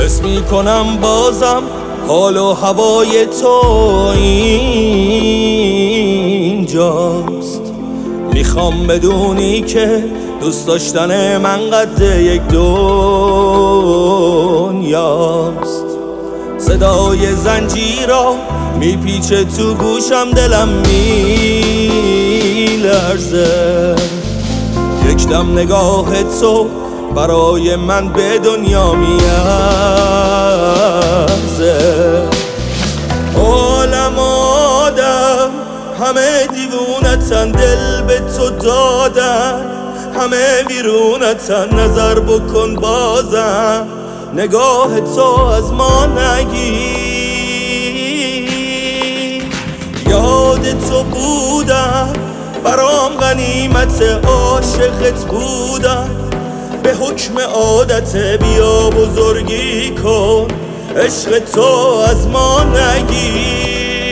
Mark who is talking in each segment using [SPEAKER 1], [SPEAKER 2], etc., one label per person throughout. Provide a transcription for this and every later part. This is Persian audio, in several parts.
[SPEAKER 1] حس میکنم بازم حال و هوای تو اینجاست. میخوام بدونی که دوست داشتن من قد یک دنیاست. صدای زنجیرا میپیچه تو گوشم، دلم میلرزه. یک دم نگاه تو برای من به دنیا میارزه. عالم آدم همه دیوونتن، دل به تو دادن همه بیرونتن. نظر بکن بازم نگاه تو از ما نگیر. یاد تو بودم برام غنیمت، عاشقت بودم به حکم عادت. بیا بزرگی کن عشق تو از ما نگیر.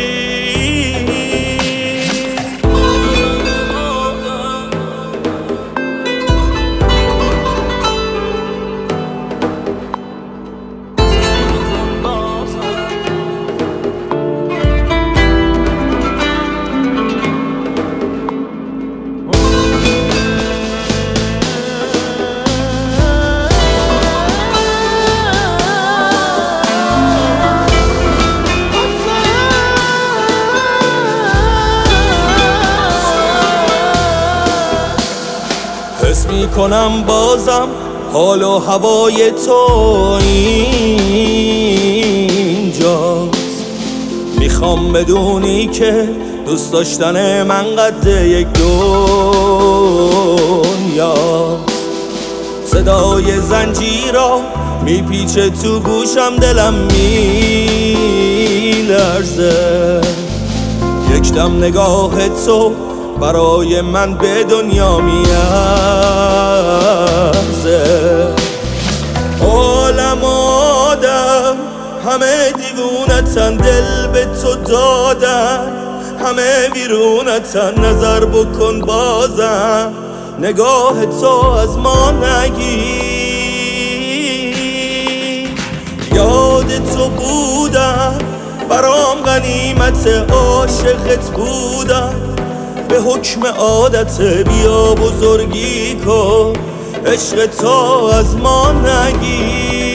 [SPEAKER 1] حس میکنم بازم حال و هوای تو اینجاست. میخوام بدونی که دوست داشتن من قد یک دنیاست. صدای زنجیرا میپیچه تو گوشم، دلم میلرزه. یک دم نگاه تو برای من به دنیا میارزه. عالم آدم همه دیوونتن، دل به تو دادن همه بیرونتن. نظر بکن بازم نگاه تو از ما نگیر. یاد تو بودم برام غنیمت، عاشقت بودم به حکم عادت. بیا بزرگی کن عشق تو از ما نگیر.